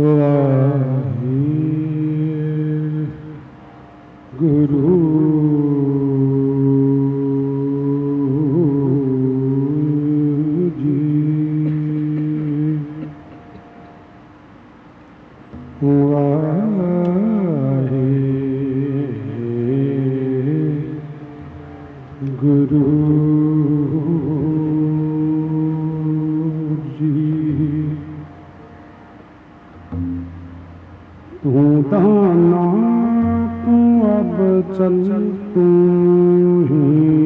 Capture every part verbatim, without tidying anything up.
गुरु जी वाहे गुरु तू दाना तू अब चल तू ही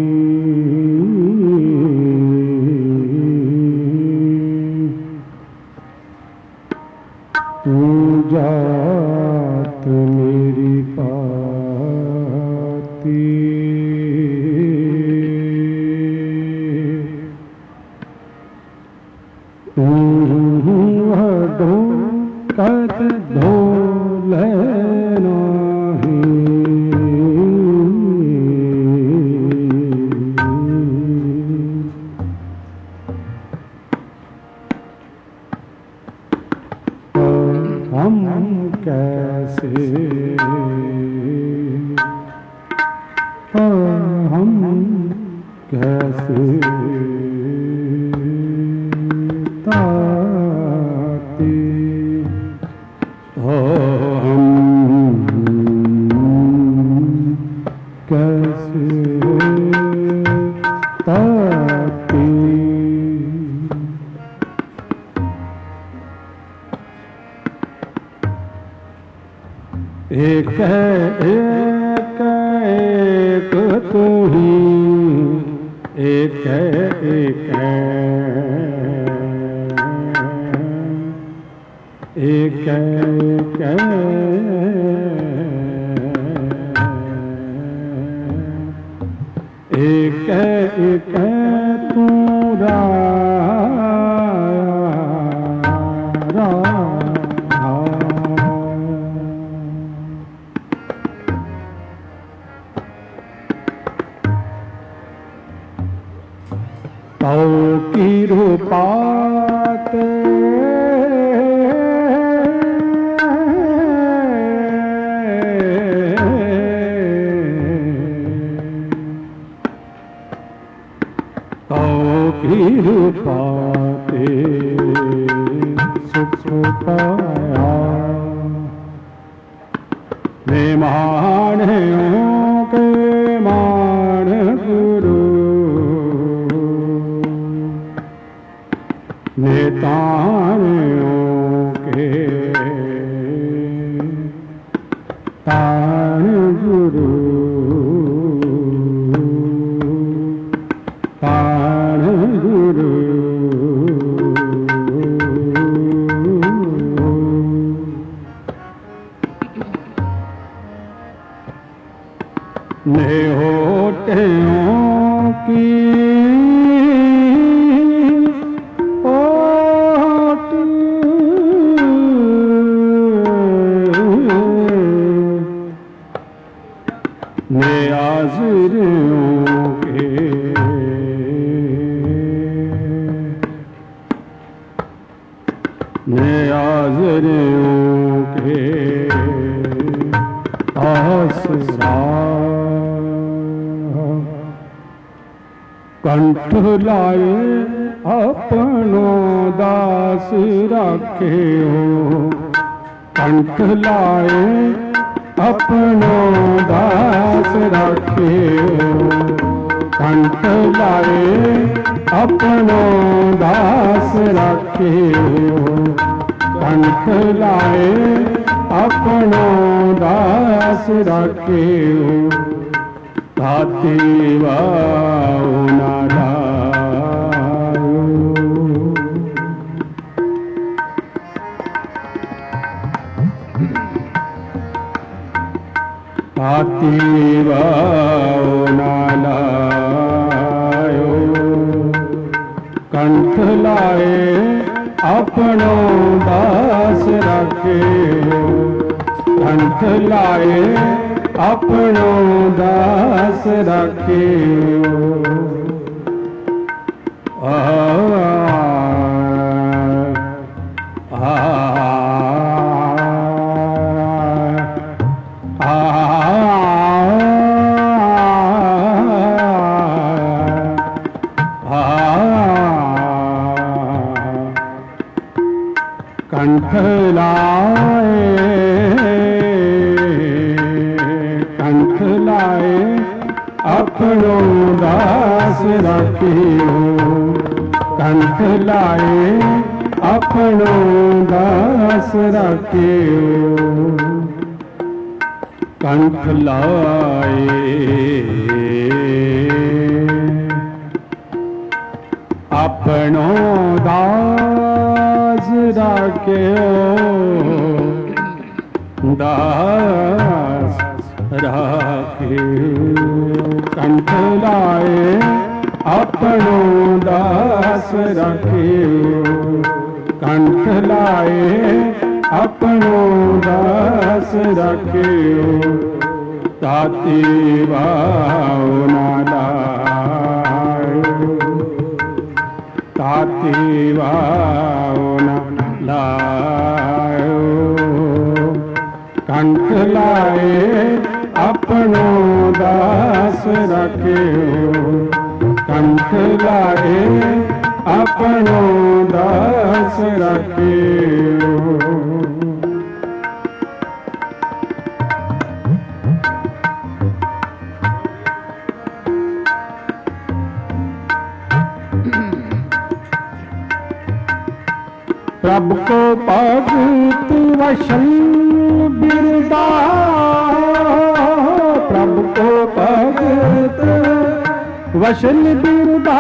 तू जात मेरी पाती तू वडो कद धो लेना ही हम कैसे हम कैसे ताते हो हम कैसे ताते एक है एक एक तू ही एक है एक है एक है एक है एक है एक है तू रा तौ की रूपात तौ की रूपाते सुख पाया मैं मान के मान गुरु नेताओं के तान गुरु तान गुरु ने होते की नियाज़रों के आसरा कंठ लाए अपनो दास रखे हो कंठ लाए अपनो दास रखे हो कंठ लाए अपनो दास रखे हो कंठ लाए अपनो दास रखे हो ताते वाओ नारायो ताते वाओ नारायो कंठ लाए अपनो दास रखे हो कंठ लाए अपनो दास रखे हो आ आ राखियो कंठ लाए अपनो दास राखियो कंठ लाए अपनो दास राखियो दास राखियो कंठ लाए अपनो दास राखियो कंठ लाए अपनो दास राखियो ताती भाव ना लायो ताती भाव ना लायो कंठ लाए अपनो दास राखियो कंठ लाए अपनो दास राखियो प्रभु को भगत वशल बिरदा प्रभु को भगत वशल बिरदा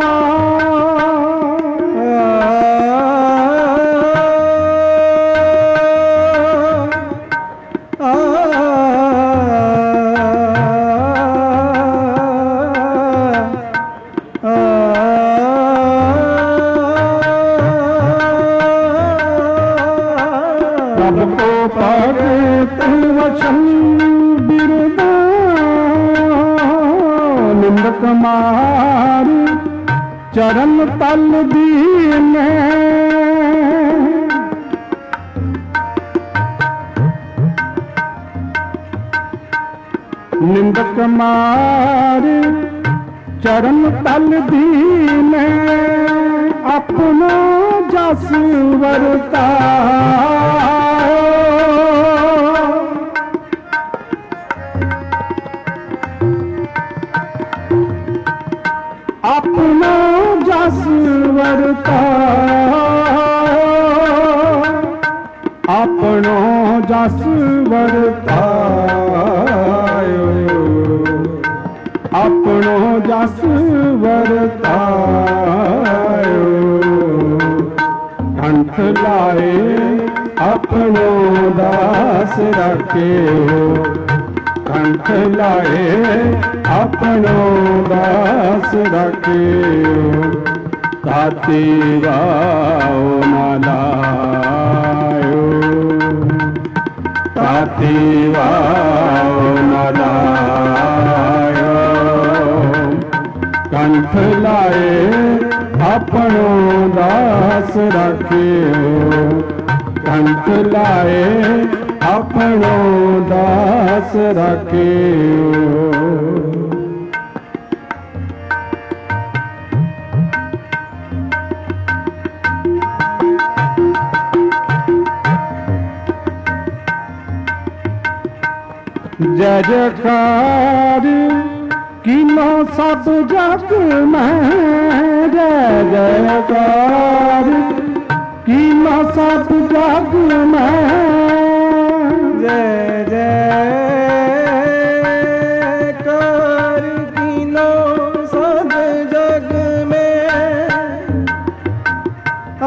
कुमार चरण तल दीने निंदक मार चरण तल दीने अपनो जस वरता अपना जस वर्तायो अपनो जस वर्तायो अपनो जस वर्तायो कंठ लाए अपनो दास राखियो कंठ लाए अपनो दास राखियो ताती भाव ना लायो ताती भाव ना लायो कंठ लाए अपनो दास राखियो कंठ लाए अपनो दास राखियो जय जयकार किनो सब जग में जय जयकार किनो सब जग में जय जयकार किनो सब जग में आ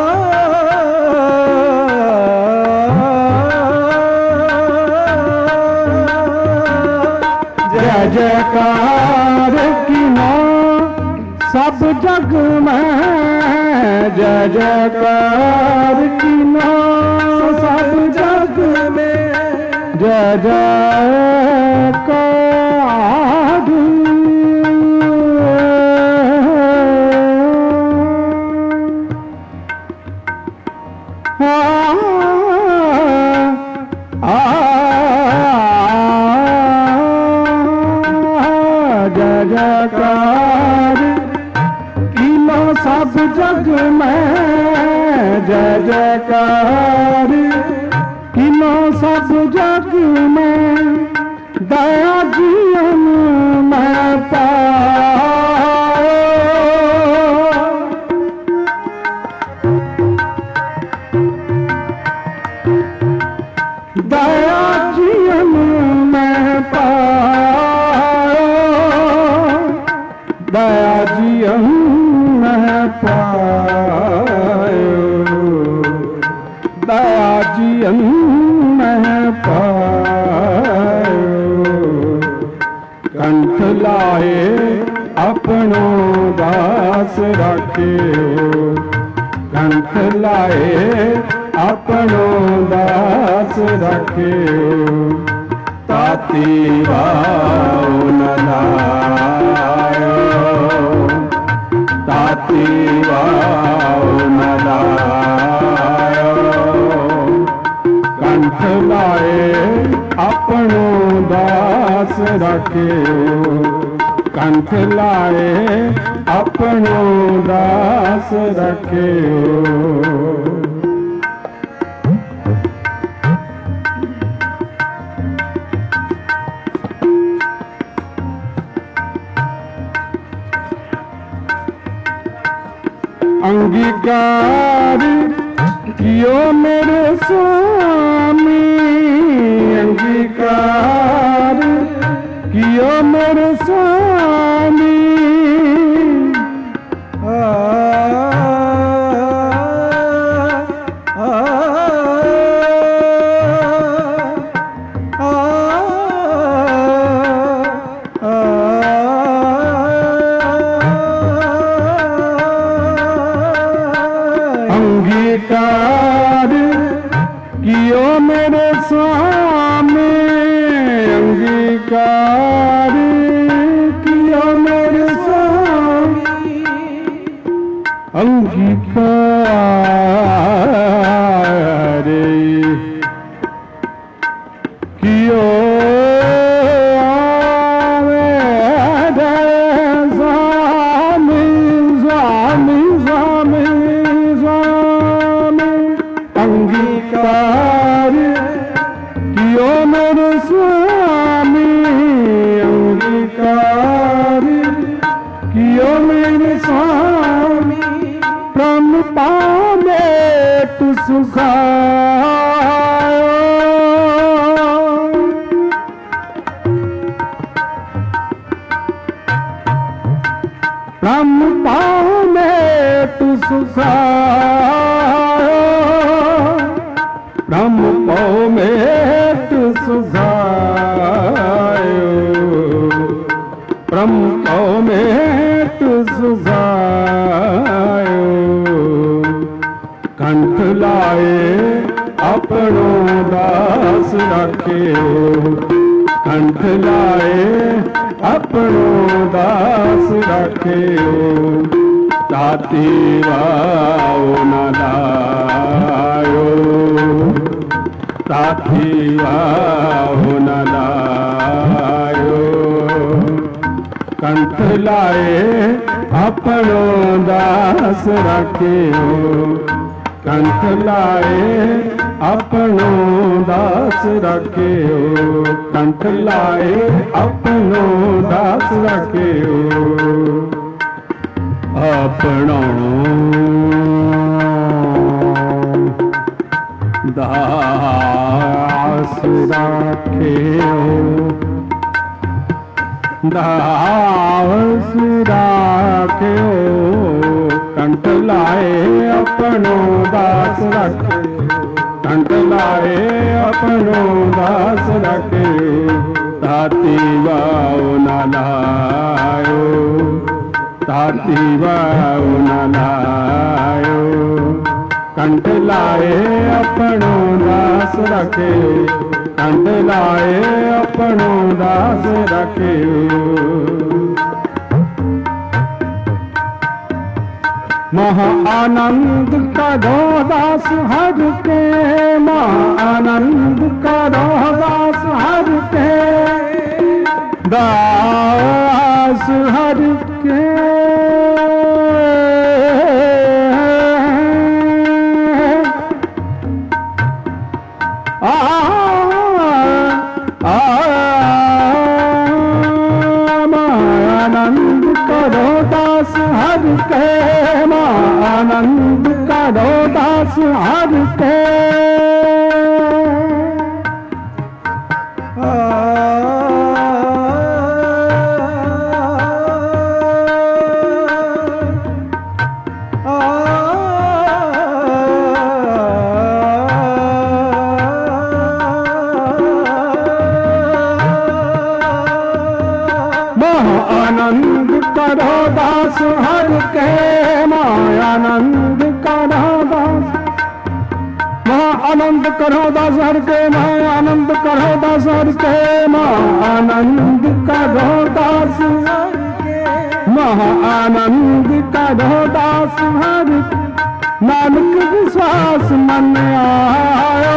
जय जयकार किनो सब जग में जय जयकार किनो सब जग में जय जयकार जय जयकार किनो सब जग में जय जयकार किनो सब जग में दया जीवन में पाया दया जियन में पायो, दया जियन में पायो, दया जियन में पायो। कंठ लाए अपनो दास राख्यो, कंठ लाए अपनो दास राख्यो। ताती भाव न लायो, ताती भाव न लायो। कंठ लाए अपनो दास राख्यो, कंठ लाए अपनो दास राख्यो। अंगीकार कियो मेरे स्वामी, अंगीकार कियो मेरे स्वामी। आ, आ, आ, आ, अंगीकार कियो मेरे स्वामी, अंगीकार कियो मेरे स्वामी। अंगीकार कियो मेरे स्वामी, स्वामी, स्वामी, स्वामी। अंगीकार कियो मेरे स्वामी, अंगीकार कियो मेरे स्वामी। ब्रह्म पावे तु सुखायो, ब्रह्म पावे तु सुखायो, ब्रह्म पाव में तु सुखायो, ब्रह्म पाव में तु सुखायो। कंठ लाए अपनो दास राख्यो, कंठ लाए अपनो दास राख्यो। ताती भाव न लायो, ताती भाव न लायो। कंठ लाए अपनो दास राख्यो, कंठ लाए अपनो दास राख्यो, कंठ लाए अपनो दास राख्यो। अपनो दास राख्यो, दास राख्यो। कंठ लाए अपनो दास राख्यो, कंठ लाए अपनो दास राख्यो। ताती भाव न लायो, ताती भाव न लायो। कंठ लाए अपनो दास राख्यो, कंठ लाए अपनो दास राख्यो। महा आनंद करो दास हर के, महा आनंद करो दास हर के, दास हर के। आ, आ, आनंद करो दास हर के, आनंद करो दास हर के। हर के मायानंद करो दास महा आनंद करो दास हर के माया आनंद करो दास हर के महा आनंद करो दास हर के महा आनंद करो दास हर नानक विश्वास मन आयो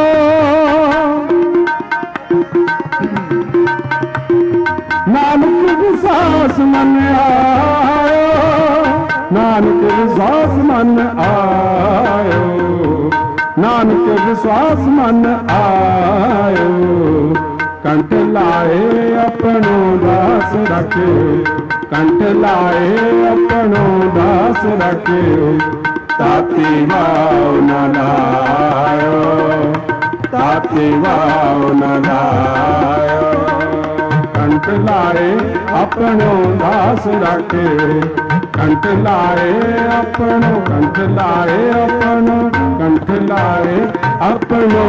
नानक विश्वास मन आयो नानक विश्वास मन आयो नानक विश्वास मन आयो कंठ लाए अपनो दास रखे कंठ लाए अपनो दास रखे ताती वाव न लायो ताती वाव न लायो कंठ लाए अपनो दास रखे कंठ लाए अपनो कंठ लाए अपनो कंठ लाए अपनो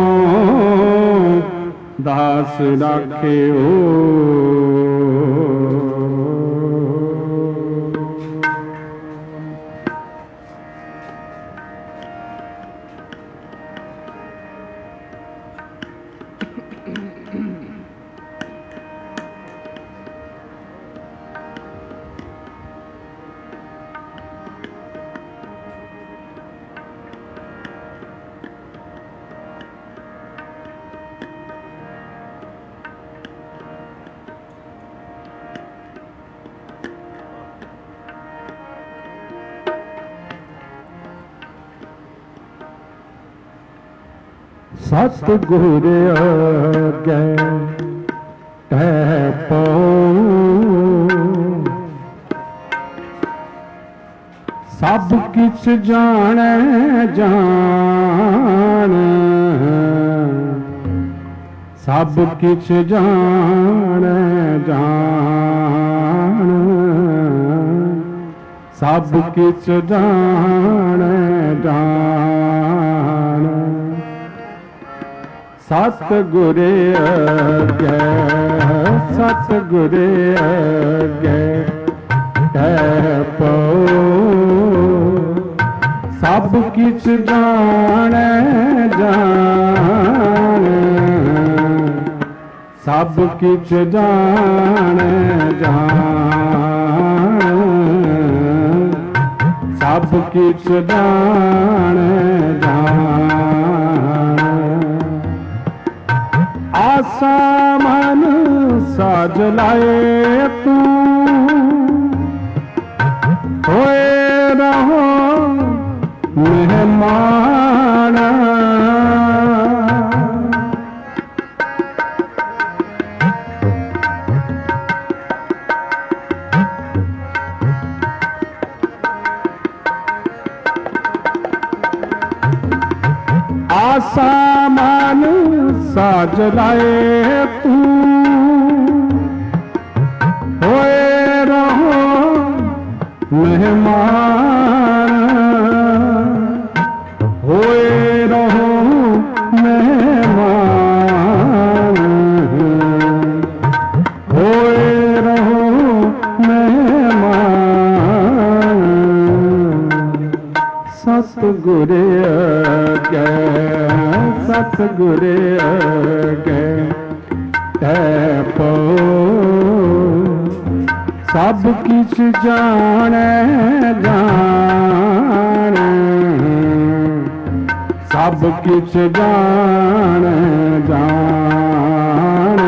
दास रखे ओ सतगुर अगे टह पाऊं सब किछ जाने जान सब किछ जाने जान सब किछ जाने जान सतगुर अगे सतगुर अगे टह पाऊं सब किछ जाने जान सब किछ जाने जान सब किछ जाने जान आसा मन साज लाए तू होए रहो मेहमान आसा मन साज लाए तू होए रहो मेहमान होए रहो मेहमान होए रहो मेहमान सतगुर अगे सतगुर अगे टह पाऊं सब किछ जाने जान सब किछ जाने जान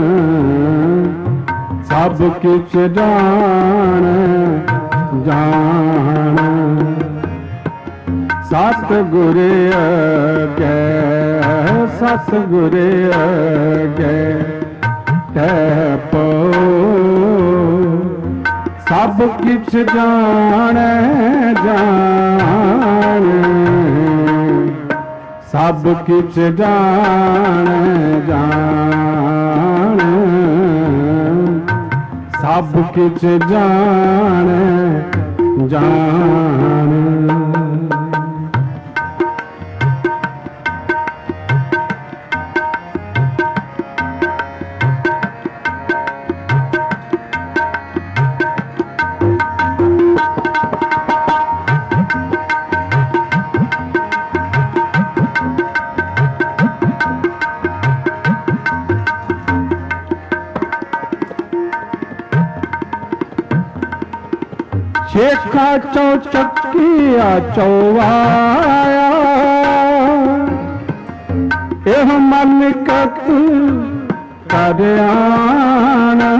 सब किछ जाने जान सतगुर अगे सतगुर अगे टह पाऊं सब किछ जाने जान सब किछ जाने जान सब किछ जाने जान शेखा चौचकिया चौवाया एह मलकत करयाना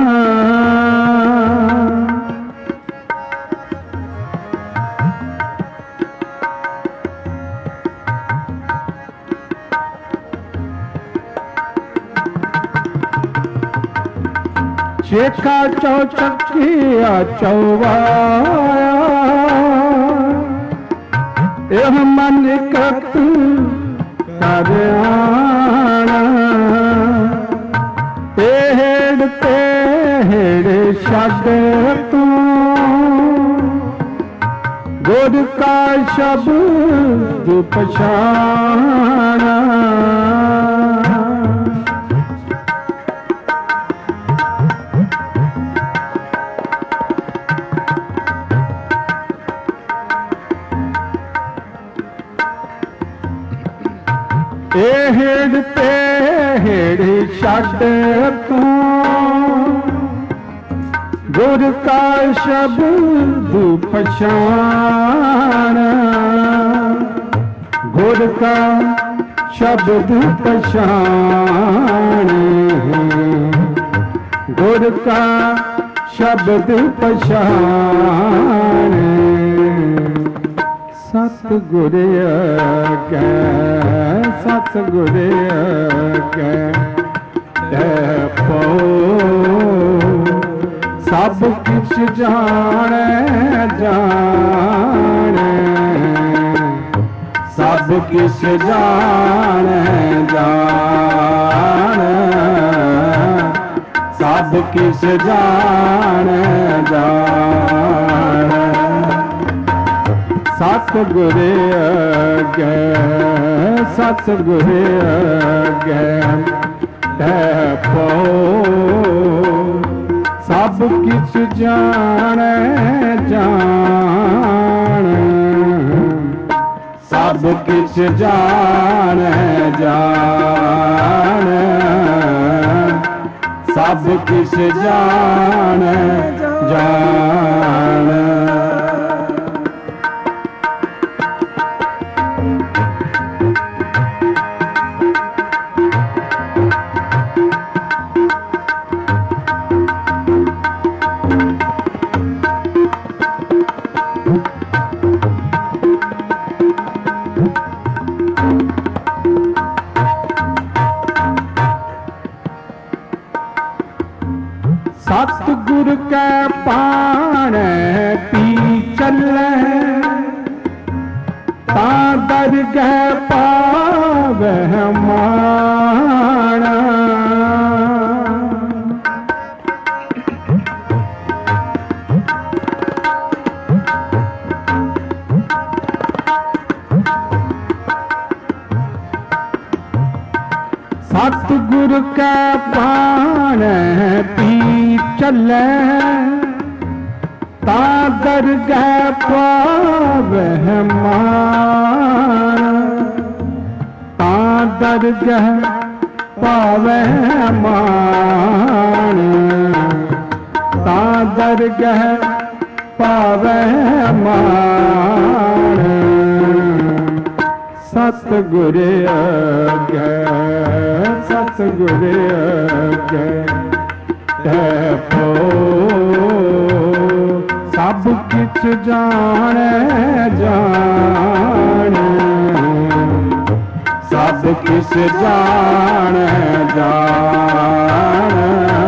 शेखा चौचकिया चौवाया एह मलकत करयाना तेड़ तेड़ छड़ तू गुर का शब्द पछाना हेड़ तेड़ छड़ तू गुर का शब्द पछाना गुर का शब्द पछाने गुर का शब्द पछाने सतगुर कै सतगुर कै पो सब कुछ जाने जाने सब कुछ जाने जाने सब कुछ जाने जाने सतगुर अगे सतगुर अगे पो सब किछ जाने जाने सब किछ जाने जाने सब किछ जाने जाने सतगुर कै पाण पी चले ता दरगह पावे माना सतगुर कै पाण पी चले ता दरगह पावे माना ता दरगह पावे माना ता दरगह पावे माना सतगुर अगे सतगुर अगे पो सब किछ जाने जाने सब किछ जाने जाने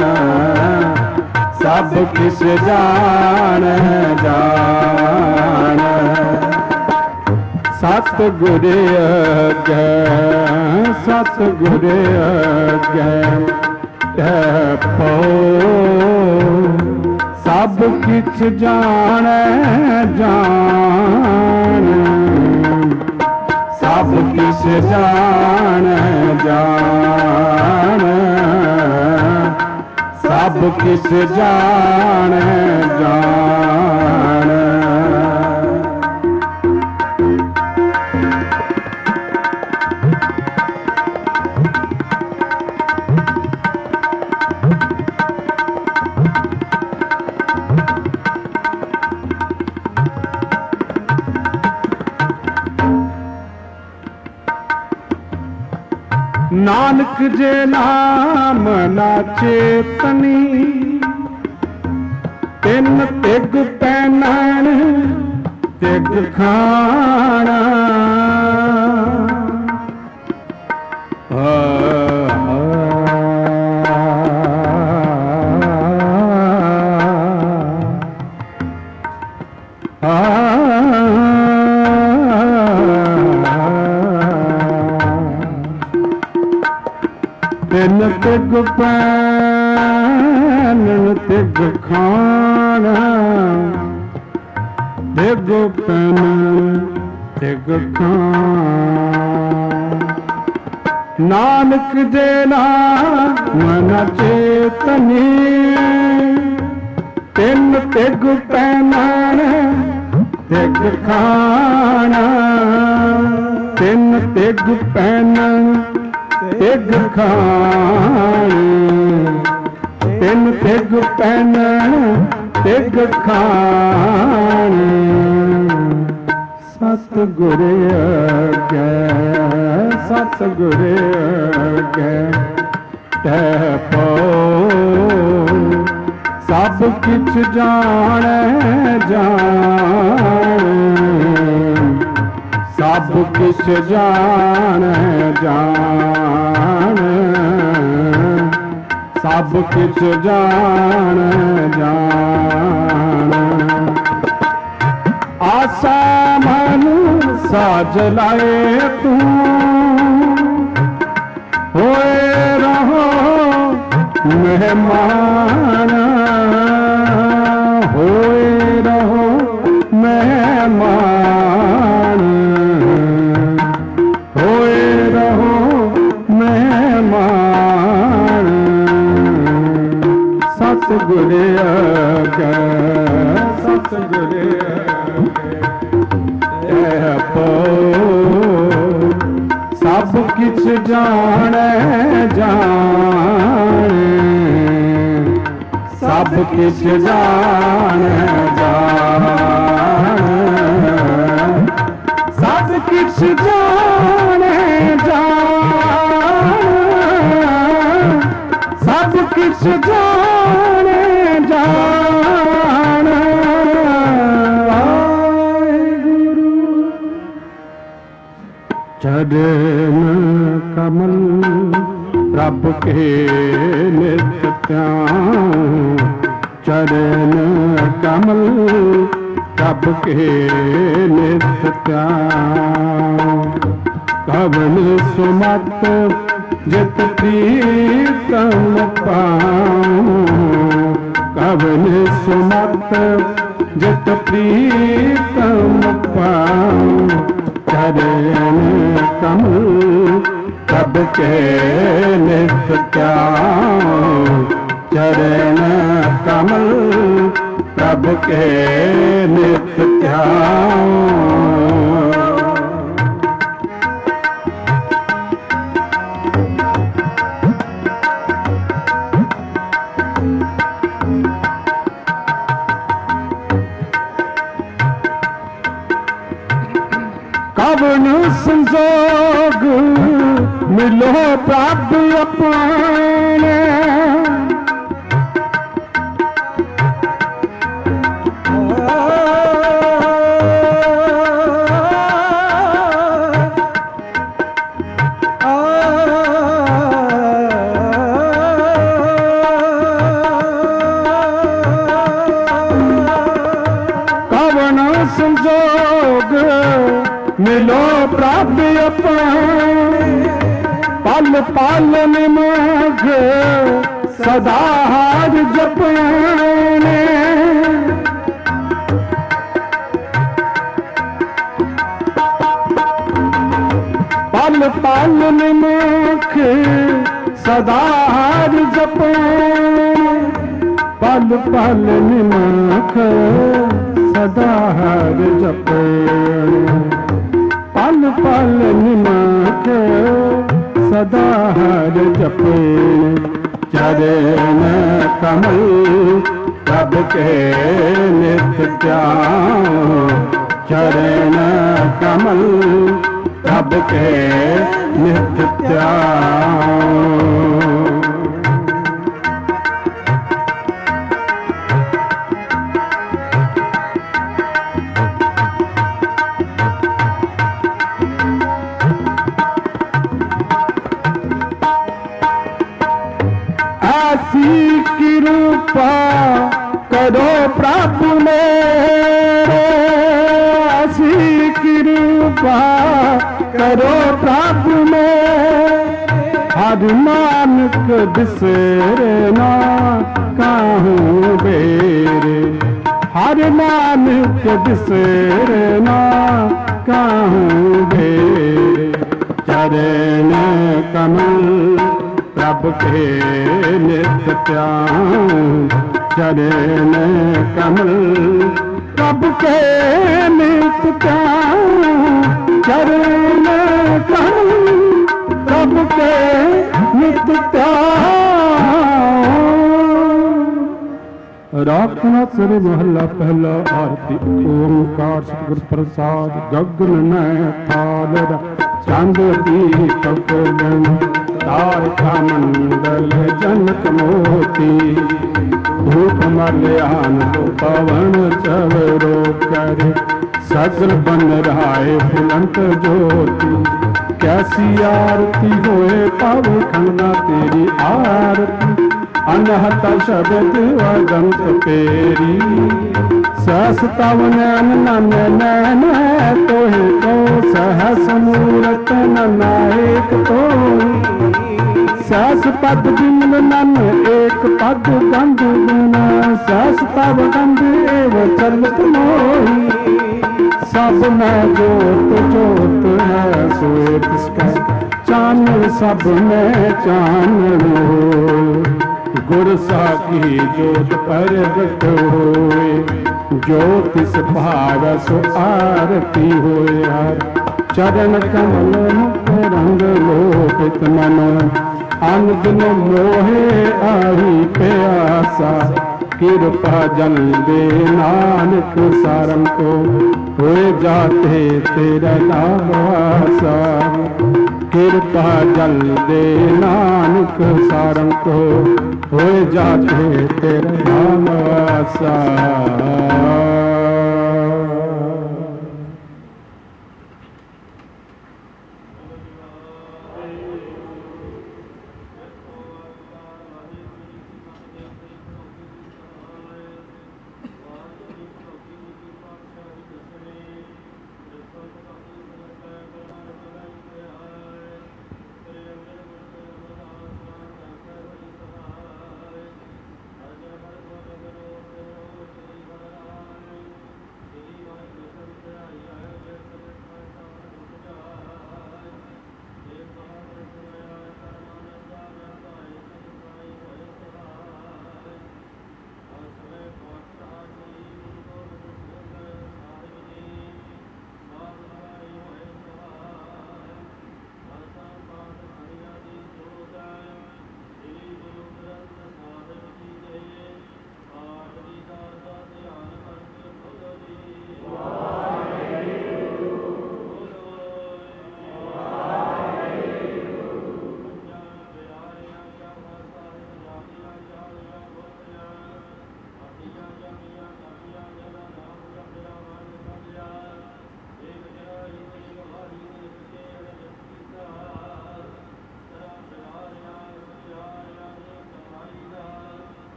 सब किछ जाने जाने सतगुर अगे सतगुर अगे पो सब किछ जाने जाने सब किछ जाने जाने सब किछ जाने जाने नानक जे नाम ना चेतनी तिन तिग पैनण तिग खाना तिन तिग पैनण तिग खाना तिग पैनण तिग खाना नानक जे नाम न चेतनी तिन तिग पैनण तिग खाना तिन तिग पैनण तिग खानी तिन तिग पैनण तिग खानी सतगुर अगै सतगुर अगै तह पो सब किछ जाने जान सब किछ जाने जान सब किछ जाने जान आसा मन साज लाए तू होए रहो मेहमान होए रहो मेहमान होए रहो मेहमान सतगुर अगै सतगुर अगै पो सब किछ जाने जान सब किछ जाने जान सब किछ जाने जान सब किछ जाने जान वाहिगुरु चरण कमल रब के नित्य ध्यान चरण कमल रब के नित्य ध्यान कवन सुमत जित प्रीतम पाऊं कवन सुमत जित प्रीतम पाऊं चरण कमल रब के नित्य ध्यान चरण कमल रब के नित्य ध्यान कवन संजोग मिलो प्रभ अपने कवन संजोग मिलो प्रभ अपने पल पल निमग सदा हार जपने पल पल निमख सदा हार जपने पल पल निमख सदा हार जपने पल पल निमख सदा हर जपे चरण कमल प्रभ के नित्य ध्यान चरण कमल प्रभ के नित्य ध्यान। ऐसी कृपा करो प्रभु मेरे, ऐसी कृपा करो प्रभु मेरे, हर नानक बिसरे ना काहूँ बेरे, हर नानक बिसरे ना काहूँ बेरे। चरण कमल प्रभु के नित्य ध्यान, चरण कमल प्रभु के नित्य ध्यान, चरण कमल प्रभु के नित्य ध्यान। राखना सिर महला पहला आरती। ओंकार सतगुर प्रसाद गगन में थाल चांद दीपक बन, तारका मंडल जनक मोती, धूप मल्यान तो पवन चवरो करे, सगल बन रहाए फुलंत ज्योति। कैसी आरती होए पावे खंडा तेरी आरती, अनहत शब्द अगंत पेरी। सहस तव नैन नन नैन तोहे तो, सहस मूरत ननायक तो। सहस पद बिमल नन एक पद गंध बिना, सहस तव गंध एव चलत मोही। सब में जोत जोत है सोए तिसका, चानन सब में चानन हो। गुर साखी जोत प्रगट होए, ज्योतिष भाग सो आरती होए। हर चरण कमल मुख रंग लोभित मनो, अन दिन मोहे आही प्यासा। कृपा जल दे नानक सारंग को, होए जाते तेरा नाम आसा। कृपा जल दे नानक सारंग को, होए जाते तेरा नाम आसा।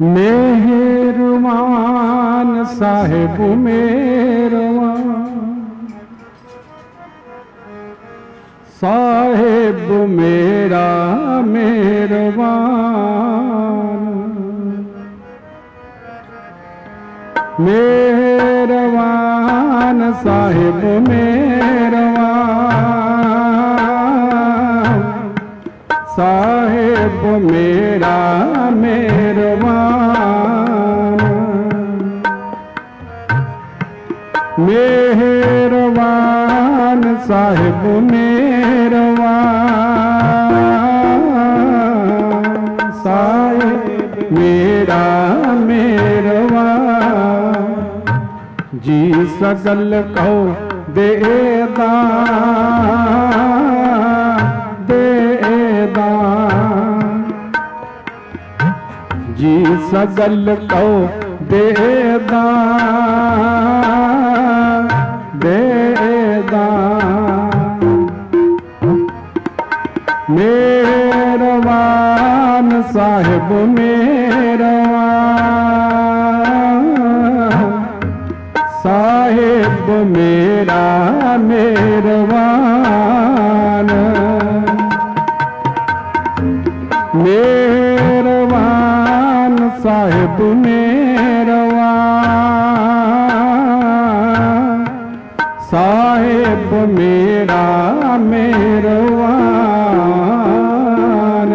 मेहरबान साहिब मेहरबान साहिब मेरा मेहरबान मेहरबान साहिब मेहरबान साहिब मेरा मेहरबान मेहरबान साहिब मेहरबान साहिब मेरा मेहरबान जी सगल कहो देदा देदा जी सगल कहो देदा देदा मेहरबान साहिब मेहरबान साहिब मेरा मेहरबान मेहरबान साहिब मेहरबान साहिब मेरा मेहरबान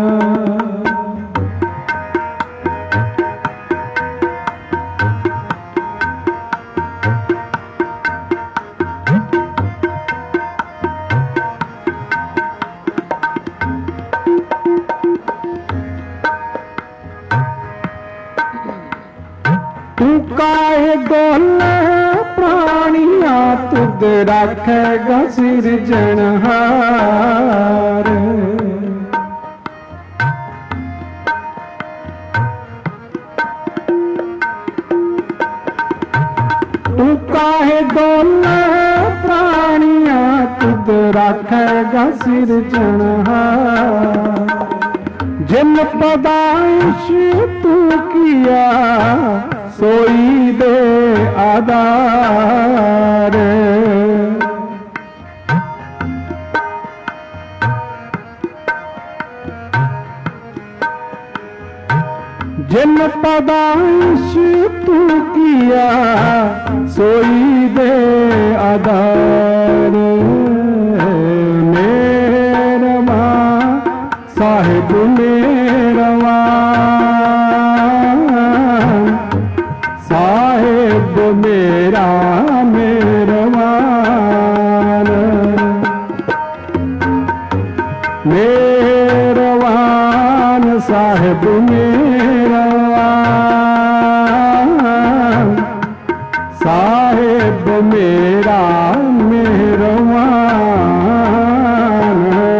तू काहे डोले प्राणिया तुद रखेगा सिरजनहार तू काहे डोले प्राणिया तुद रखेगा सिरजनहार जिन पैदाइश तू किया सोई दे आधार जिन पैदाइश तू किया सोई दे आधार मेहरबान साहिब मेहरबान साहिब मेरा मेहरबान मेहरबान साहिब मेहरबान साहिब मेरा मेहरबान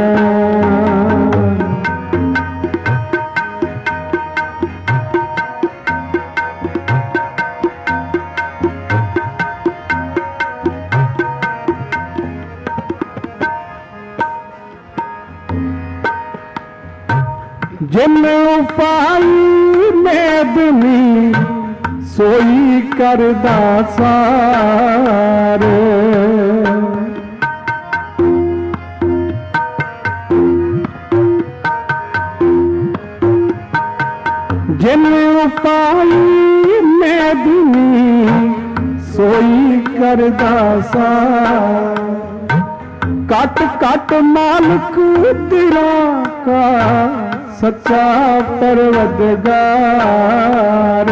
जिन उपाई मेदनी सोई करदा सार जिन उपाई मेदनी सोई करदा सार कट कट मालिक दिलों का सच्चा परवदगार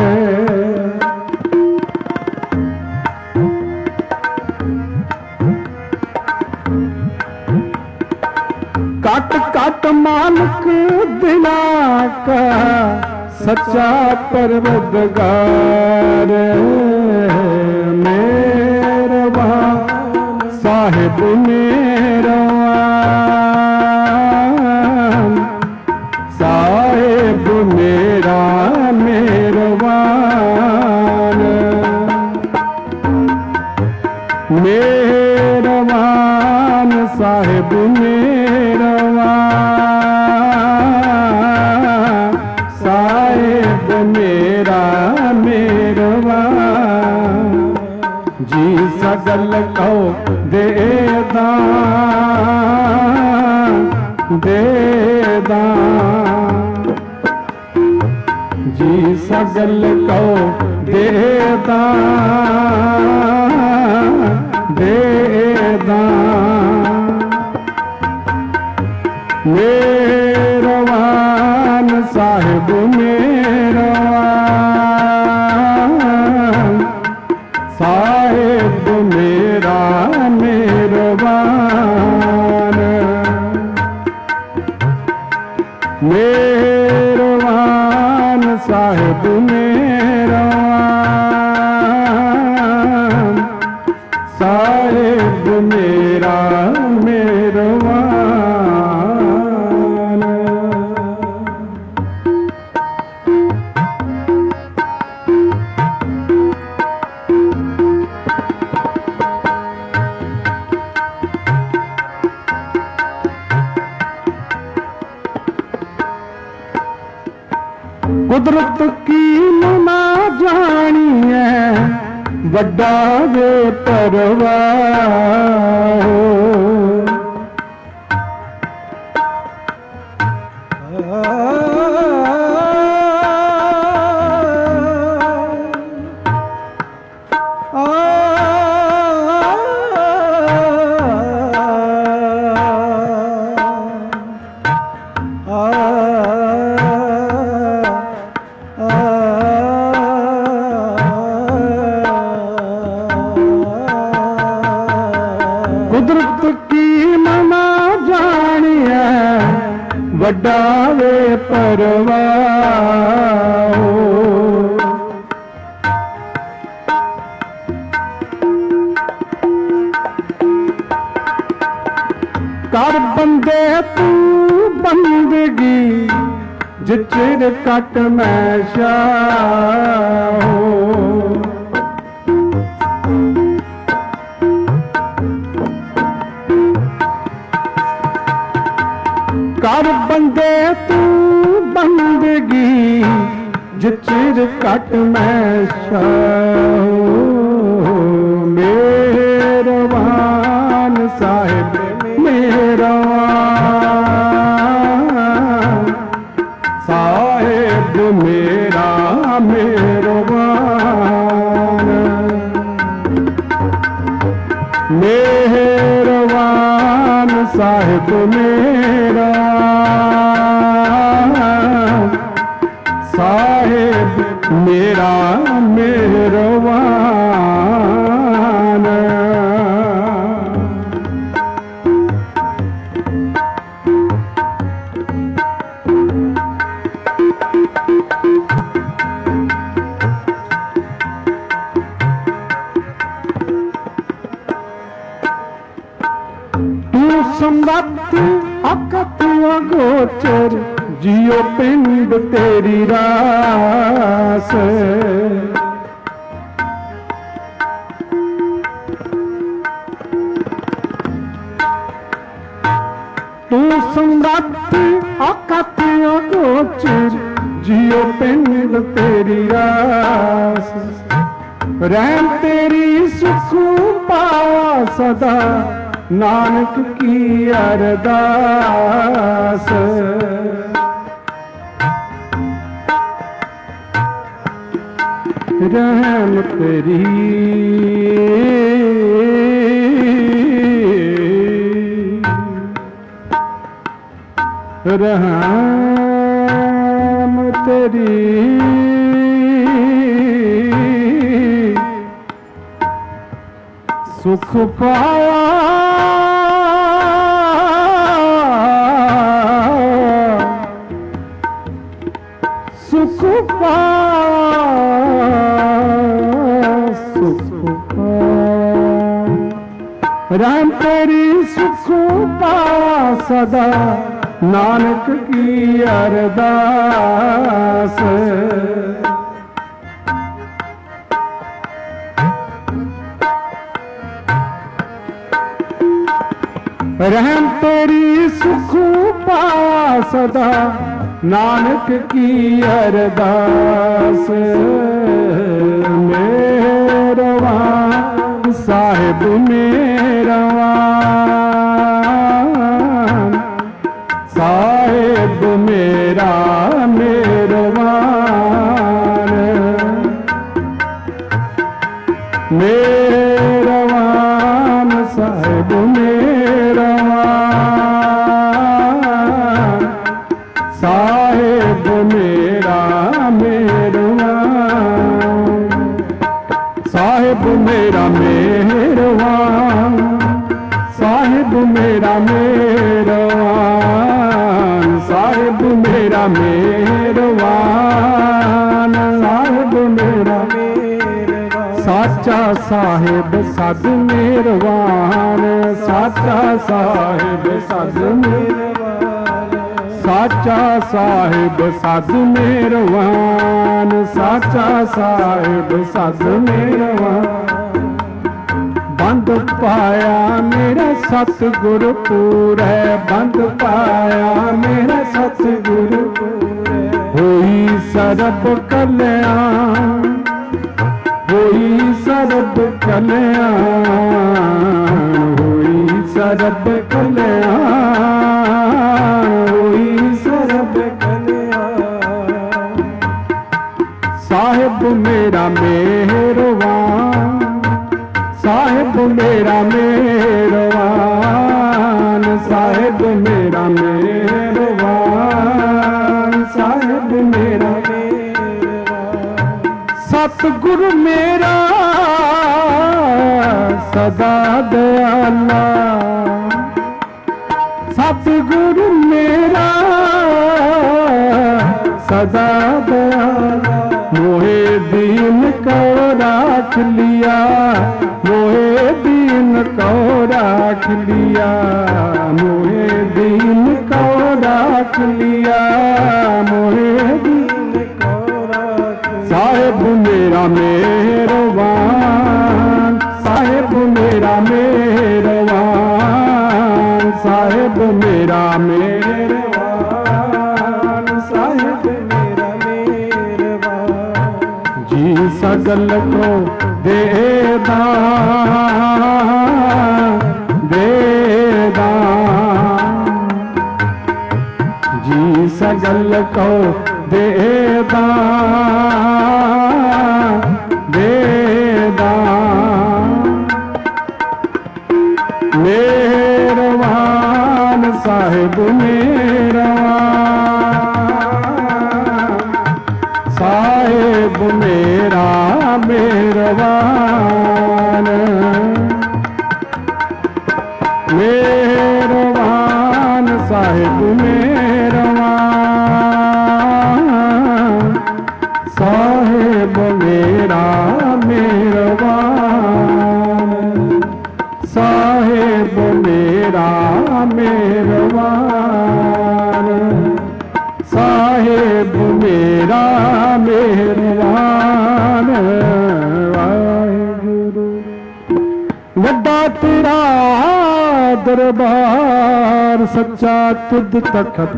कट कट मालिक दिला का सच्चा परवदगार मेहरबान साहिब मेहरबान साहिब मेरा मेहरबान मेहरबान साहिब मेहरबान साहिब मेरा मेरवा जी सगल को दे दान दे दान जी सगल को दे दान दे दान मेरवान साहिब मेरवान साहिब मेरा मेरवान मेरवान साहिब मेरवान साहिब मेरा मेरवान कुदरत की ना जानी है वड्डा वे परवाह कुदरत की मना जानी है वड्डा वे परवाह कर बंदे तू बंदगी जिचिर कट मैं शाह कर बंदे तू बंदगी जिचिर कट मैं शाह मेरवान साहिब मेरवान साहिब मेरा मेरवान मेहरवान साहिब मेरा साहिब मेरा मेहरवान तू संगत अकत अगोचर जियो पिंड तेरी रास तू संगत अकत अगोचर जियो पिंड तेरी रास रहम तेरी सुख पावा सदा नानक की अरदास रहम तेरी रहम तेरी सुख पाया सुख सुख राम तेरी सुख पा सदा नानक की अरदास रहम तेरी सुख पा सदा नानक की अरदास मेरवा साहिब मेरवा साहिब मेरा मेरवान मेरवान साहिब मेरवान साहिब मेरा मेरवान साहिब मेरा मेरवान साहिब मेरा मेरवान साहिब मेरा मेरवान साहिब मेरा मेरवान साचा साहिब सद मेरवान साचा साहिब सद मेरवान साचा साहिब सद मेरवान साचा साहिब सद मेरवान बंद पाया मेरा सतगुर पूरै बंद पाया मेरा सतगुर पूरै होई सरब कल्याण होई सरब कल्याण होई सरब कल्याण होई सरब कल्याण साहिब मेरा मेहरबान साहिब मेरा मेहरबान साहिब मेरा मेहरबान साहिब मेरा मेहरबान सतगुरु मेरा सदा दयाला सतगुरु मेरा सदा दयाला मोहे दीन को राख लिया मोहे दीन को राख लिया मोहे दीन को राख लिया मोहे दीन को राख साहिब मेरा मेहरबान साहिब मेरा मेहरबान साहिब मेरा मेहरबान साहिब मेरा मेहरबान जी सगल को देदा देदा जी सगल को देदा देदा मेहरबान साहिब मेहरबान साहिब मेरा मेहरबान मेहरबान साहिब मेहरबान साहिब मेरा मेहरबान साहिब मेरा मेहरबान साहिब मेरा मेहरबान वाहिगुरु वड्डा तेरा दरबार सच्चा तुद तखत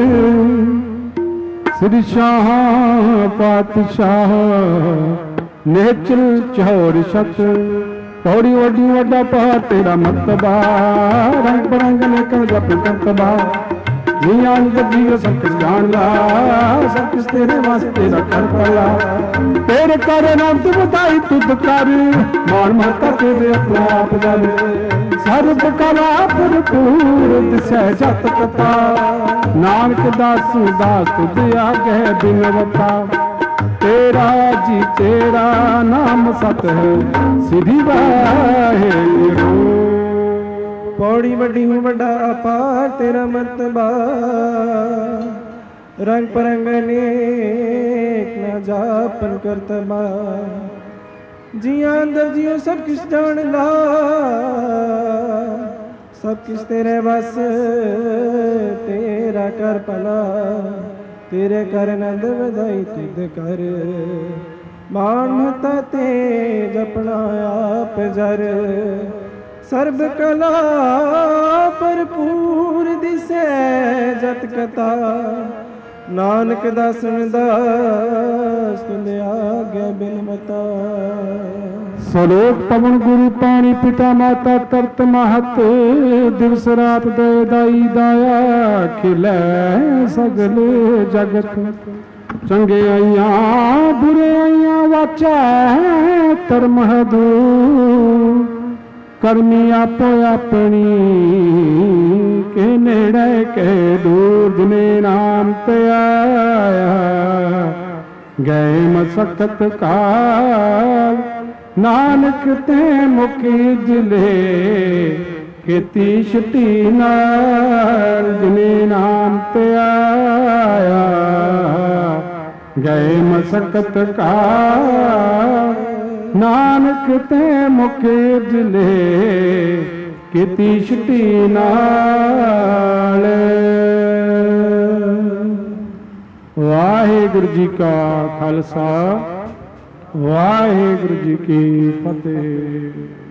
श्री शाह पातशाह नेचल चौर शत पौड़ी वड्डी वड्डा पहाड़ तेरा मतबा रंग बरंग लेकर जप करतबा जियां जगी सब कुछ जान ला सब कुछ तेरे वास्ते दा कर पला तेरे कर नाम तू बताई तुद कर मान माता तेरे अपना आप दल सर्ब कला भरपूर दिसै जत कथा नानक दास दास तुझ आगे बिनवता तेरा जी तेरा नाम सत है सिद्धि वाहिगुरु पौड़ी वड्डी हूँ वड्डा अपार तेरा मर्तबा रंग परंग अनेक ना जापन करतबा जिया अंदर जियो सब किस जान ला सब किस तेरे बस तेरा कर पला तेरे कर नंद वधाई तुद कर मान मता तेज अपना आप जर सर्ब कला भरपूर दिसै जत कथा ਨਾਨਕ ਦਾਸਨ ਦਾਸ ਤੁਲਿਆ ਗਿਆ ਬਿਨ ਮਤਾ। ਸਲੋਕ ਪਵਨ ਗੁਰੂ ਪਾਣੀ ਪਿਤਾ ਮਾਤਾ ਤਰਤ ਮਹਤ ਦਿਵਸ ਰਾਤ ਦੇ ਦਾਈ ਦਾਇਆ ਖਿਲੇ ਸਗਲ ਜਗਤ। ਚੰਗਿਆਈਆਂ ਬੁਰਿਆਈਆਂ ਵਾਚੈ ਧਰਮ ਹਦੂ ਕਰਮੀ ਆਪੋ ਆਪਣੀ ਕੇ ਨੇੜੇ ਕੇ ਦੂਰ ਜਿਨੇ ਨਾਮ ਤੇ ਆਇਆ ਗਏ ਮਸਕਤ ਕਾਲ ਨਾਨਕ ਤੇ ਮੁਖੀ ਜਿਲੇ ਕੀਤੀ ਛਤੀ ਨਾਲ ਜਿਨੇ ਨਾਮ ਤੇ ਆਇਆ ਗਏ ਮਸਕਤ ਕਾਲ ਨਾਨਕ ਤੇ ਮੁਖੀ ਜਿਲੇ ਕੀਤੀ ਛਤੀ ਨਾਲ। ਵਾਹਿਗੁਰੂ ਜੀ ਕਾ ਖਾਲਸਾ ਵਾਹਿਗੁਰੂ ਜੀ ਕੀ ਫਤਿਹ।